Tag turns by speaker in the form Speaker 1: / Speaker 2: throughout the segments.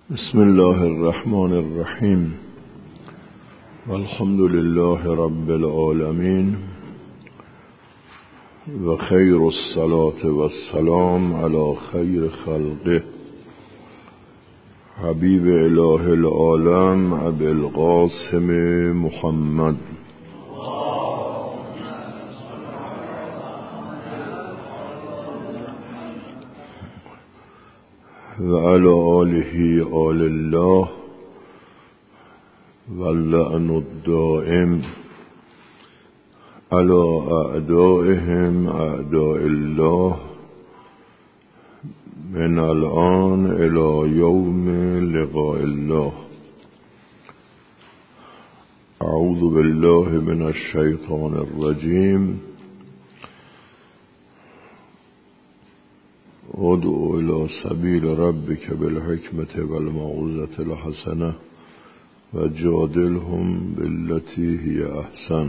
Speaker 1: بسم الله الرحمن الرحیم والحمد لله رب العالمین و خیر الصلاة والسلام علی خیر خلقه حبیب اله العالم ابی القاسم محمد و علی آله آل الله واللعن الدائم علی اعدائهم اعداء الله من الآن الى یوم لقاء الله. اعوذ بالله من الشیطان الرجیم. ادعو الى سبیل ربک بالحکمة والموعظة الحسنة وجادلهم بالتي هي احسن.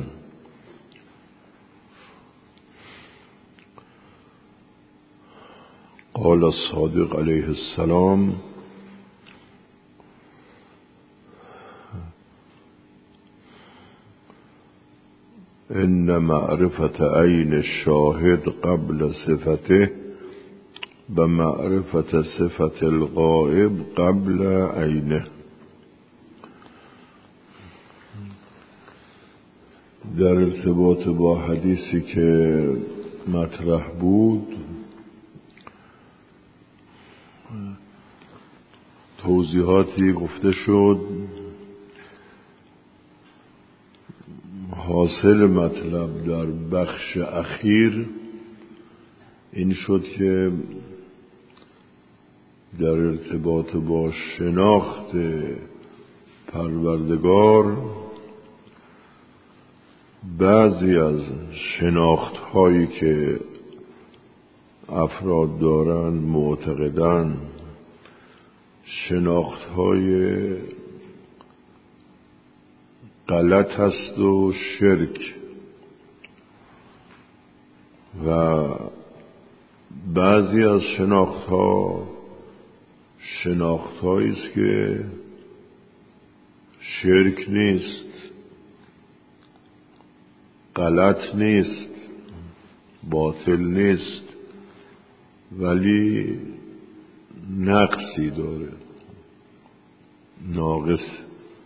Speaker 1: قال الصادق علیه السلام: ان معرفة عین الشاهد قبل صفته و معرفة صفة الغائب قبل عینه. در ارتباط با حدیثی که مطرح بود توضیحاتی گفته شد. حاصل مطلب در بخش اخیر این شد که در ارتباط با شناخت پروردگار بعضی از شناخت هایی که افراد دارن معتقدن شناخت های غلط هست و شرک، و بعضی از شناخت هایی است که شرک نیست، غلط نیست، باطل نیست، ولی نقصی داره، ناقص.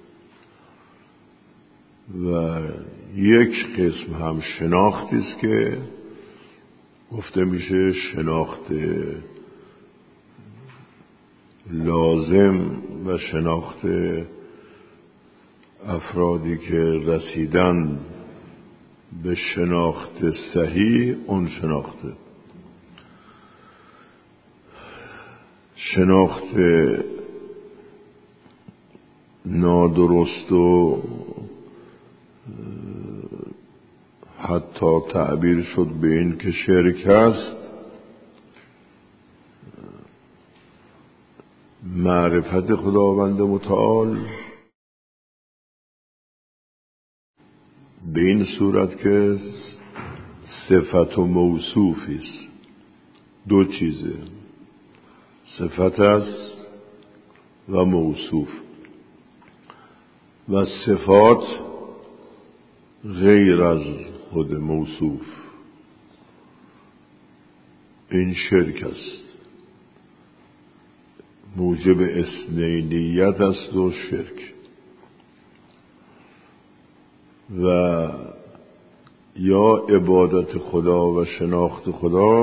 Speaker 1: و یک قسم هم شناختی است که گفته میشه شناخت لازم و شناخت افرادی که رسیدن به شناخت صحیح، اون شناخت نادرست و حتی تعبیر شد به این که شرک است، معرفت خداوند متعال به این صورت که صفت و موصوفی است. دو چیزه، صفت است و موصوف، و صفات غیر از خود موصوف. این شرک است، موجب اثنینیت است و شرک. و یا عبادت خدا و شناخت خدا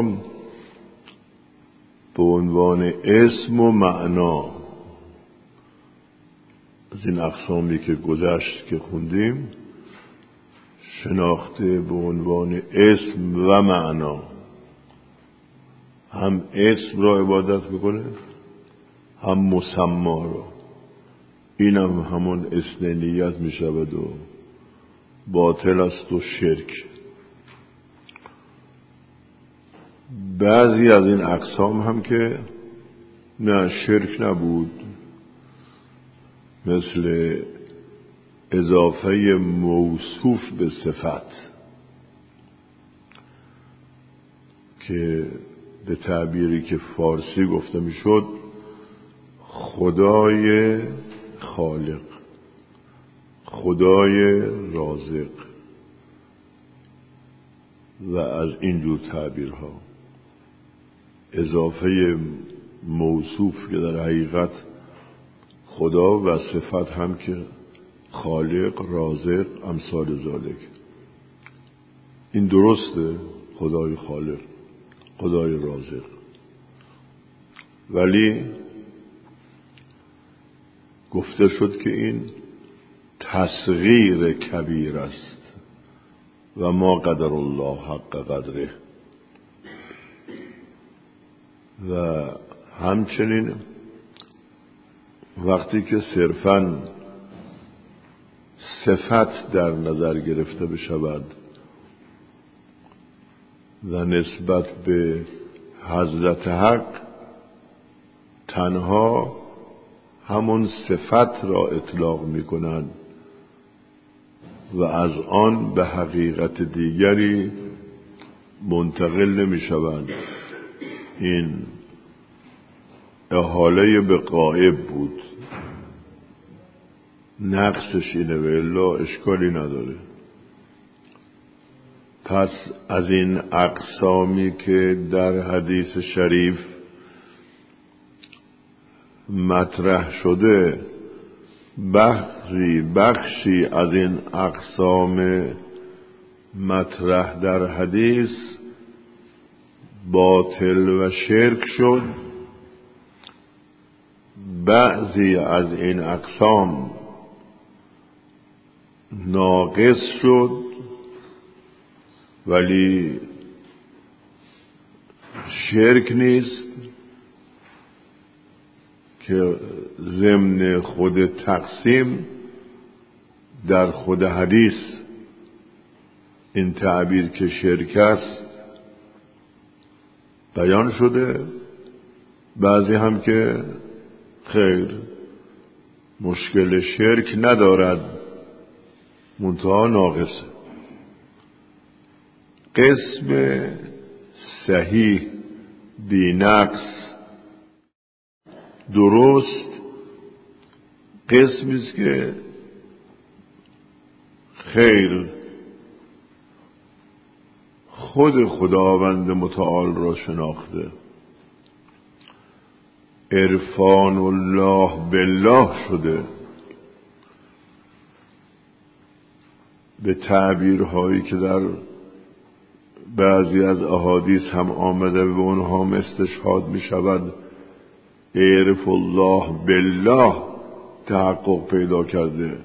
Speaker 1: به عنوان اسم و معنا، از این اقسامی که گذشت که خوندیم، شناخت به عنوان اسم و معنا، هم اسم را عبادت میکنه هم مسما را. این هم همون اثنینیت میشود و باطل است و شرک. بعضی از این اقسام هم که نه شرک نبود، مثل اضافه موصوف به صفت که به تعبیری که فارسی گفته میشد خدای خالق، خدای رازق و از اینجور تعبیرها، اضافه موصوف که در حقیقت خدا و صفت هم که خالق، رازق، امثال ذالک. این درسته، خدای خالق، خدای رازق، ولی گفته شد که این تصغیر کبیر است و ما قدر الله حق قدره. و همچنین وقتی که صرفاً صفت در نظر گرفته بشود و نسبت به حضرت حق تنها همون صفت را اطلاق می کنند و از آن به حقیقت دیگری منتقل نمی شوند. این احاله به غایب بود، نقصش اینه و الا اشکالی نداره. پس از این اقسامی که در حدیث شریف مطرح شده، بخشی از این اقسام مطرح در حدیث باطل و شرک شد، بعضی از این اقسام ناقص شد ولی شرک نیست، که ضمن خود تقسیم در خود حدیث این تعبیر که شرک است بیان شده. بعضی هم که خیر مشکل شرک ندارد، منتها ناقصه. قسم صحیح بی نقص درست قسمی است که خیر خود خداوند متعال را شناخته، عرفان الله بالله شده، به تعبیرهایی که در بعضی از احادیث هم آمده به اونها هم استشهاد می شود، عرف الله بالله تحقق پیدا کرده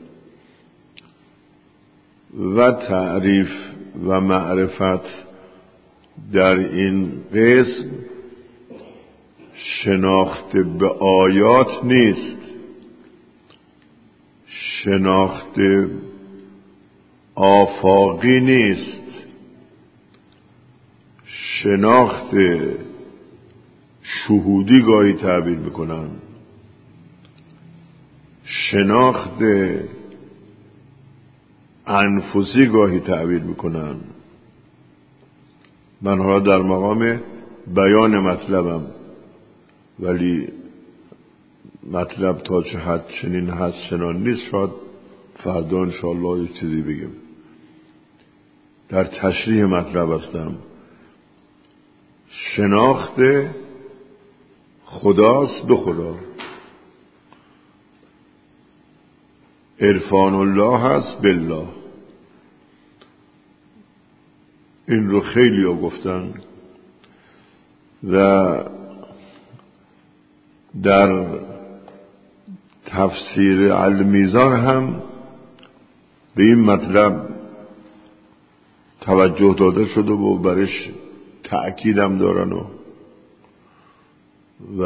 Speaker 1: و تعریف و معرفت در این قسم شناخت به آیات نیست، شناخت آفاقی نیست، شناخت شهودی گاهی تعبیر میکنن، شناخت انفسی گاهی تعبیر میکنن. من حالا در مقام بیان مطلبم، ولی مطلب تا چه حد چنین هست چنان نیست، شاید فردا انشاءالله یک چیزی بگیم. در تشریح مطلب هستم. شناخت خداست به خدا، عرفان الله هست بالله. این رو خیلی ها گفتن و در تفسیر المیزان هم به این مطلب توجه داده شده و برش تأکیدم دارن و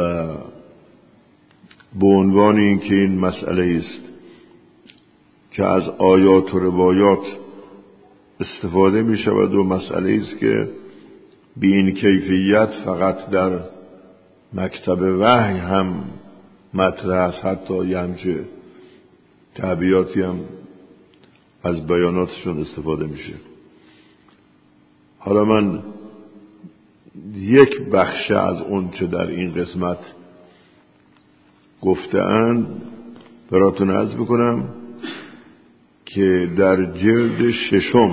Speaker 1: به عنوان این که این مسئله است که از آیات و روایات استفاده می شود و مسئله است که بی این کیفیت فقط در مکتب وحی هم مطرح است، حتی یه همچه تعبیراتی هم از بیاناتشون استفاده میشه. حالا من یک بخش از اون چه در این قسمت گفته‌اند براتون عرض بکنم که در جلد 6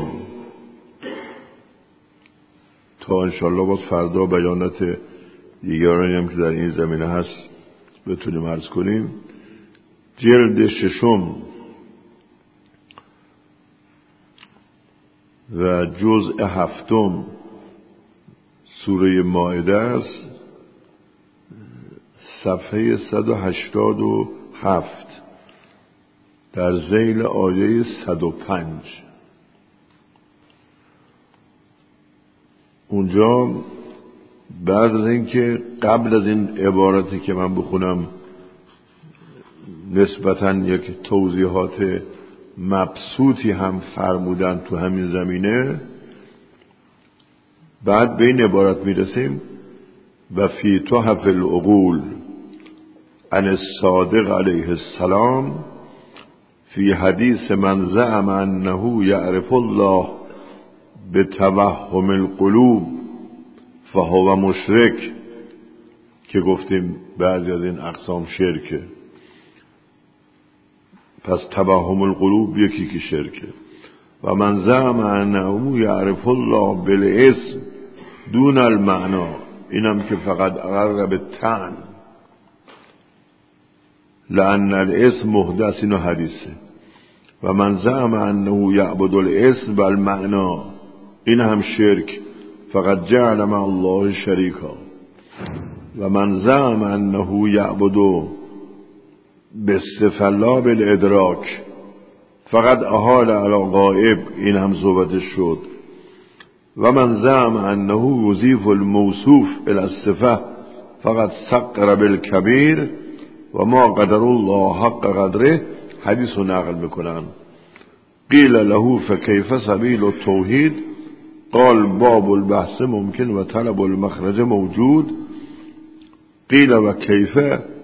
Speaker 1: تا انشالله باز فردا بیانات دیگرانی هم که در این زمینه هست بتونیم عرض کنیم. جلد 6 و جزء 7 سوره مائده است، صفحه 187 در ذیل آیه 105. اونجا بعد از اینکه قبل از این عبارتی که من بخونم نسبتاً یک توضیحات مبسوطی هم فرمودن تو همین زمینه، بعد به این عبارت میرسیم و فی تحف العقول عن الصادق علیه السلام فی حدیث من زعم انه یعرف الله بتوهم القلوب فهو مشرک، که گفتیم بعضی از این اقسام شرکه. پس توهم القلوب یکی که شرکه. و من زعم انه یعرف الله بالاسم دون المعنا، اینم که فقط اقر بالطعن لأن الاسم محدث، اینو حدیثه. و من زعم انه یعبد الاسم والمعنا، این هم شرک، فقط جعل مع الله شریکا. و من زعم انه یعبد باستفلا بالادراک، فقط احال علی غائب، این هم صحبتش شد. و من زعم انه یضیف الموصوف الى الصفه فقط صغر بالکبیر و ما قدر الله حق قدره، حدیث رو نقل میکنن. قیل له فکیف سبیل التوحید قال باب البحث ممکن و طلب المخرج موجود. قیل و کیف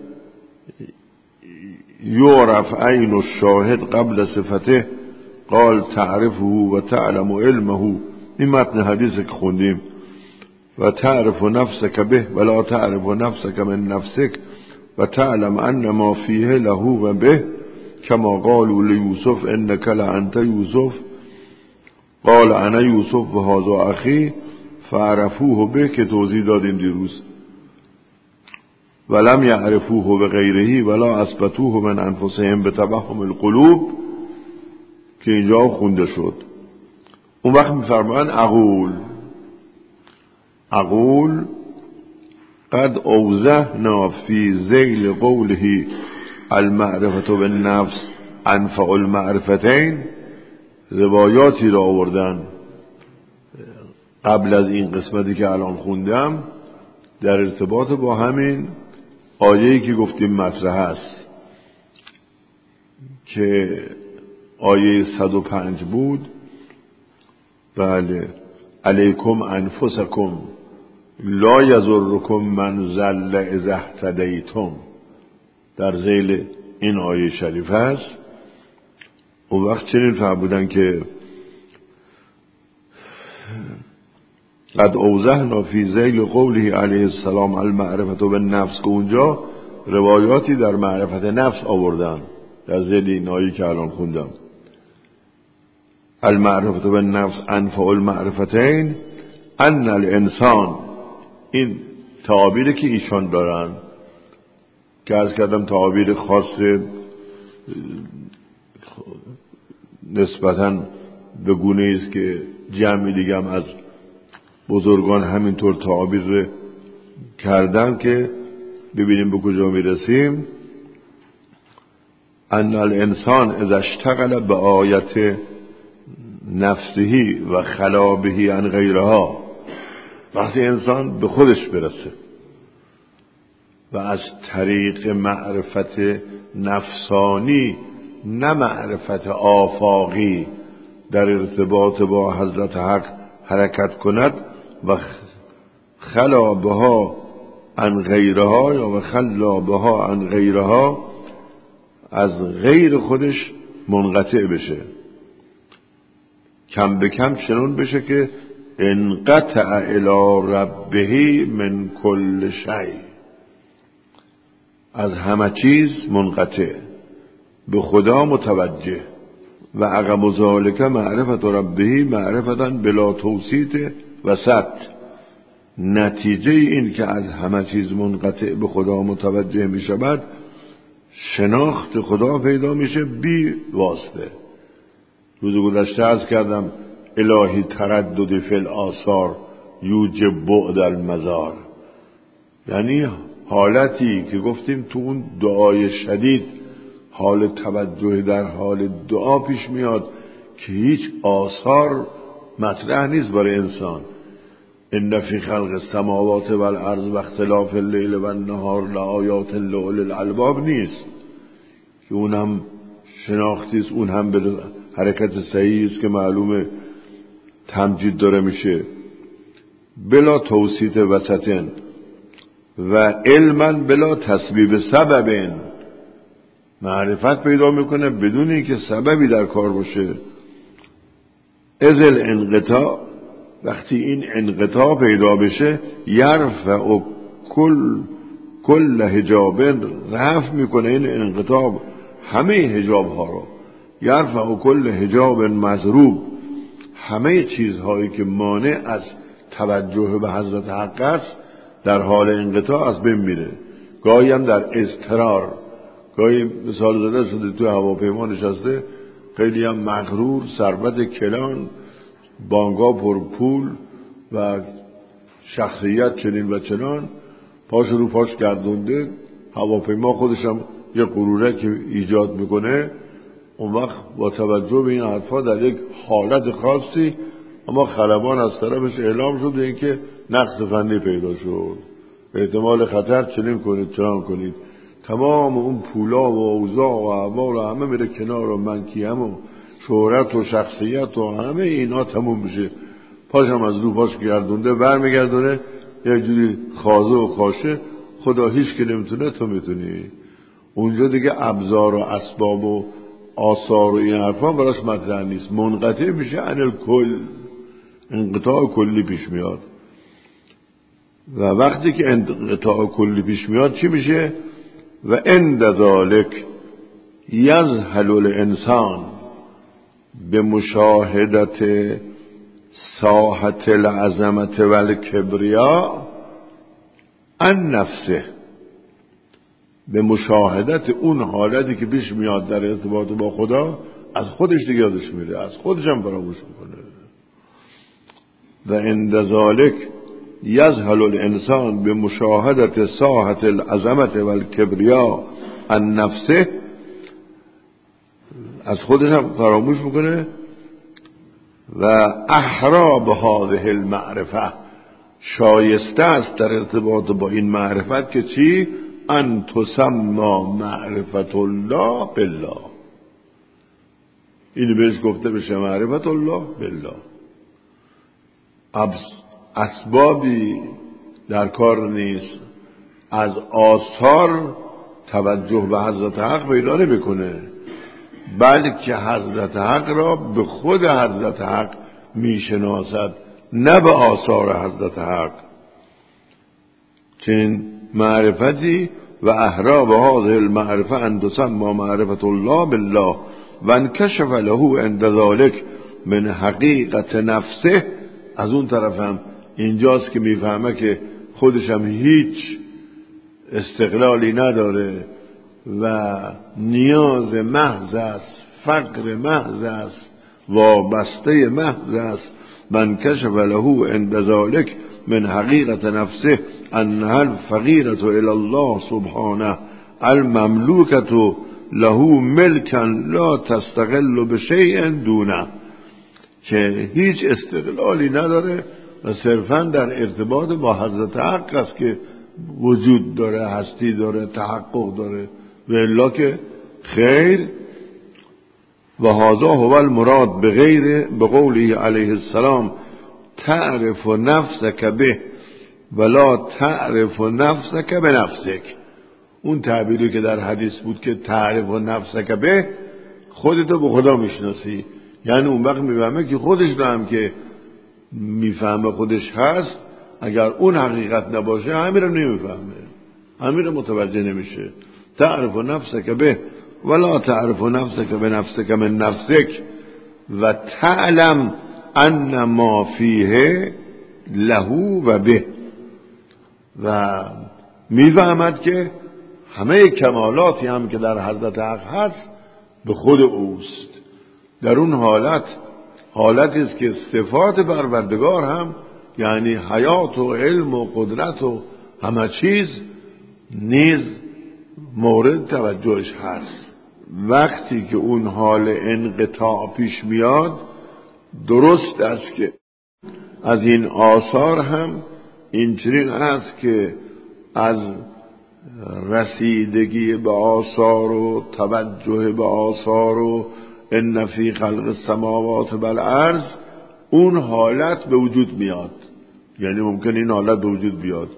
Speaker 1: یعرف عین الشاهد قبل صفته قال تعرفه و تعلم علمه، این متن حدیث که خوندیم. و تعرف نفسك به ولا تعرف نفسك من نفسك و تعلم ان ما فیه له و به کما قالوا لیوسف انک لانت یوسف قال انا یوسف و هذا اخی فعرفوه به، که توضیح دادیم دیروز. ولم یعرفوه بغیره ولا اثبتوه من انفسهم بتوهم القلوب، که اینجا خونده شد. اون وقت میفرمان اقول قد اوضحنا فی ذیل قوله المعرفة بالنفس انفع المعرفتین، روایاتی را آوردن قبل از این قسمتی که الان خوندم در ارتباط با همین آیه‌ای که گفتیم مطرح است، که آیه 105 بود. بله، علیکم انفسکم لا یضرکم من ضل اذا اهتدیتم، در ذیل این آیه شریف است. اون وقت چنین فرمودن که قد اوضحنا فی ذیل قوله علیه السلام المعرفة بالنفس، که اونجا روایاتی در معرفت نفس آوردن در ذیل این آیه که الان خوندم. المعرفة بالنفس انفع المعرفتین ان الانسان، این تعابیری که ایشان دارن که عرض کردم تعابیر خاص نسبتاً به گونه‌ای است که جمعی دیگه هم از بزرگان همینطور تعابیر کردن که ببینیم به کجا میرسیم. ان الانسان اذا اشتغل به آیت نفسهی و خلا بهی عن غیرها، وقتی انسان به خودش برسه و از طریق معرفت نفسانی نه معرفت آفاقی در ارتباط با حضرت حق حرکت کند و خلا بها عن غیرها یا و خلا بها عن غیرها، از غیر خودش منقطع بشه، کم به کم چنون بشه که انقطع الی ربه من کل شیء، از همه چیز منقطع، به خدا متوجه. و عقب ذالک معرفت ربه معرفتا بلا توسیط وسط. نتیجه این که از همه چیز منقطع به خدا متوجه می شود، شناخت خدا پیدا میشه بی واسطه. روز گذشته عرض کردم الهی تردد فی الآثار یوجب بعد المزار، یعنی حالتی که گفتیم تو اون دعای شدید حال توجه در حال دعا پیش میاد که هیچ آثار مطرح نیست برای انسان. ان فی خلق السماوات والارض و اختلاف اللیل و النهار لآیات لأولی الالباب نیست که اون هم شناختی است، اون هم به حرکت صحیح است که معلومه تمجید داره میشه. بلا توسیط وسطن و علما بلا تسبیب سببن، معرفت پیدا میکنه بدون اینکه سببی در کار باشه. از الانقطاع، وقتی این انقطاع پیدا بشه یرفع کل حجاب، رفع میکنه این انقطاع همه حجاب ها رو. یرفع کل حجاب مضروب، همه چیزهایی که مانع از توجه به حضرت حق است در حال انقطاع از بین میره. گاهی هم در اضطرار، گاهی مثال زده شده تو هواپیما نشسته خیلی هم مغرور، ثروت کلان، بانگا پر پول و شخصیت چنین و چنان، پاش رو پاش گردونده، هواپیما خودش هم یه غروره که ایجاد میکنه. اون وقت با توجه به این حرفا در یک حالت خاصی اما خلبان از طرفش اعلام شده این که نقص فنی پیدا شد، احتمال خطر چنین کنید چنان کنید. تمام اون پولا و اوضاع و احوال و همه میره کنار و منکیم و شهرت و شخصیت و همه اینا تموم میشه. پاشم از رو پاش گردونده برمیگردونه یه جوری خازه و خاشه، خدا هیچ که نمیتونه تو میتونی. اونجا دیگه ابزار و اسباب و آثار و این حرفا براش مطرح نیست، منقطع میشه عن الکل، انقطاع کلی پیش میاد. و وقتی که انقطاع کلی پیش میاد چی میشه؟ و عند ذالک یذهل الانسان به مشاهدت ساحت العظمت و الکبریا عن نفسه، به مشاهدت اون حالتی که پیش میاد در ارتباط با خدا از خودش دیگه یادش میره، از خودش هم فراموش میکنه. و عند ذالک یذهل الانسان به مشاهدت ساحت العظمت و الکبریا عن نفسه، از خودش هم فراموش میکنه. و احرا به هذه المعرفه، شایسته است در ارتباط با این معرفت که چی؟ ان تسمى معرفت الله بالله، این بهش گفته بشه معرفت الله بالله. اسبابی در کار نیست، از آثار توجه به حضرت حق پیدا نمیکنه، بلکه حضرت حق را به خود حضرت حق میشناسد، نه به آثار حضرت حق. چنین معرفتی و احرا به هذه المعرفه ان تسمى معرفت الله بالله و انکشف له عند ذلك من حقیقت نفسه. از اون طرف هم اینجاست که میفهمه که خودش هم هیچ استقلالی نداره و نیاز محض است، فقر محض است، وابسته محض است. من کشف له عند ذلك من حقیقت نفسه انها الفقیرة الى الله سبحانه المملوکة له ملکا لا تستقل بشیء دونه، که هیچ استقلالی نداره و صرفا در ارتباط با حضرت حق است که وجود داره، هستی داره، تحقق داره، و الا که خیر. و هذا هو المراد بغیر بقوله علیه السلام تعرف نفسک به ولا تعرف نفسک بنفسک. اون تعبیری که در حدیث بود که تعرف نفسک به، خودتو به خدا میشناسی، یعنی اون وقت میفهمه که خودش رو هم که میفهمه خودش هست، اگر اون حقیقت نباشه همین رو نمیفهمه. همین متوجه نمیشه. تعرف نفسک به ولا تعرف نفسک به نفسک من نفسک و تعلم ان ما فیه له و به، و میفهمد که همه کمالاتی هم که در حضرت حق هست به خود اوست. در اون حالتی است که صفات پروردگار هم یعنی حیات و علم و قدرت و همه چیز نیز مورد توجهش هست. وقتی که اون حال انقطاع پیش میاد، درست است که از این آثار هم اینچنین است که از رسیدگی به آثار و توجه به آثار و ان فی خلق السماوات والارض اون حالت به وجود میاد. یعنی ممکن این حالت به وجود بیاد،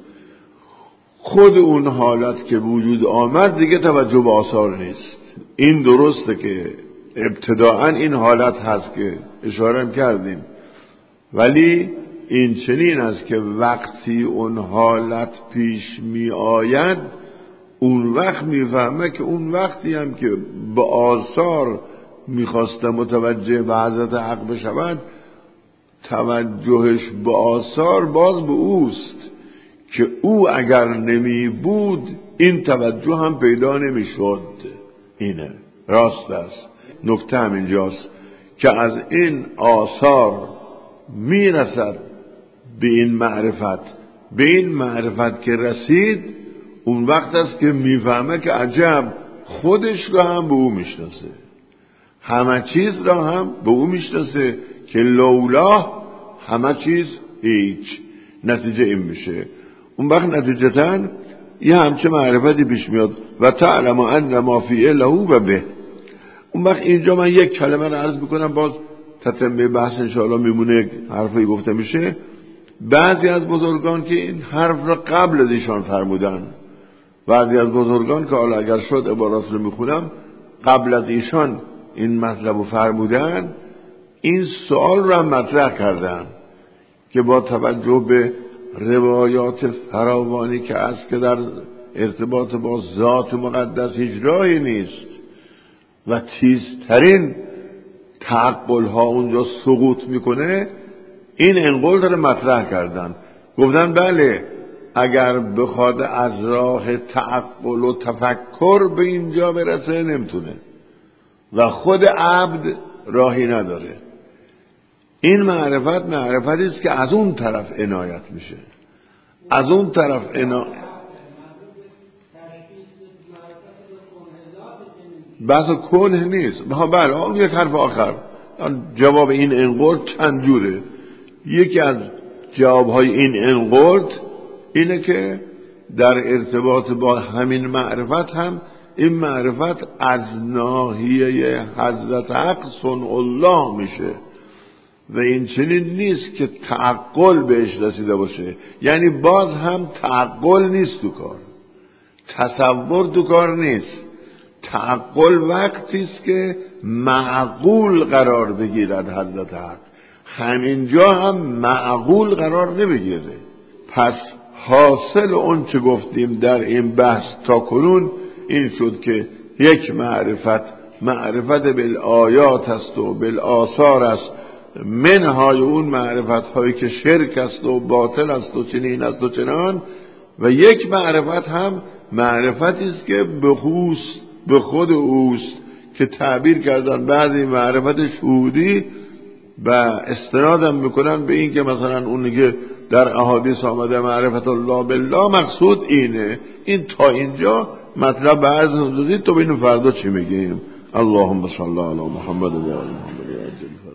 Speaker 1: خود اون حالت که وجود آمد دیگه توجه به آثار نیست. این درسته که ابتداعا این حالت هست که اشاره کردیم، ولی این چنین است که وقتی اون حالت پیش می آید، اون وقت میفهمه که اون وقتی هم که به آثار میخواسته متوجه به حضرت حق بشود، توجهش به آثار باز به اوست که او اگر نمی بود این توجه هم پیدا نمی شد. اینه راست است. نکته هم اینجاست که از این آثار می رسد به این معرفت. به این معرفت که رسید، اون وقت است که میفهمه که عجب خودش رو هم به او میشناسه، همه چیز را هم به او میشناسه که لولا همه چیز هیچ. نتیجه این میشه. اون وقت نتیجتاً یه همچه معرفتی پیش میاد و تعلم ان ما فیه له و به. اون وقت اینجا من یک کلمه رو عرض بکنم، باز تتمه بحث انشاءالله میمونه، حرفی گفته میشه. بعضی از بزرگان که این حرف را قبل از ایشان فرمودن، بعضی از بزرگان که حالا اگر شد عبارات رو میخونم قبل از ایشان این مطلب رو فرمودن، این سوال رو هم مطرح کردن که با توجه به روایات فراوانی که است که در ارتباط با ذات مقدس هیچ راهی نیست و تیزترین تعقل ها اونجا سقوط میکنه، این انقل داره مطرح کردن. گفتن بله اگر بخواد از راه تعقل و تفکر به اینجا برسه نمیتونه و خود عبد راهی نداره. این معرفتی است که از اون طرف عنایت میشه، از اون طرف بحث کنه نیست. بله اون یک حرف آخر. جواب این انقل چند جوره. یکی از جوابهای این انقل اینه که در ارتباط با همین معرفت هم این معرفت از ناحیه حضرت حق صنع الله میشه و این چنین نیست که تعقل بهش رسیده باشه. یعنی باز هم تعقل نیست تو کار، تصور تو کار نیست. تعقل وقتی است که معقول قرار بگیرد حضرت حق، همینجا هم معقول قرار نمیگیره. پس حاصل اون چه گفتیم در این بحث تا کنون این شد که یک معرفت بالآیات است و بالآثار است، منهای اون معرفت هایی که شرک است و باطل است و چنین است و چنان، و یک معرفت هم معرفتی است که به خود اوست که تعبیر کردن بعضی معرفت شهودی و استنادم میکنن به این که مثلا اونی که در احادیث آمده معرفت الله بالله مقصود اینه. این تا اینجا مطلب بعض حدودی، تو ببینیم فردا چی میگیم. اللهم صل علی محمد و آل محمد.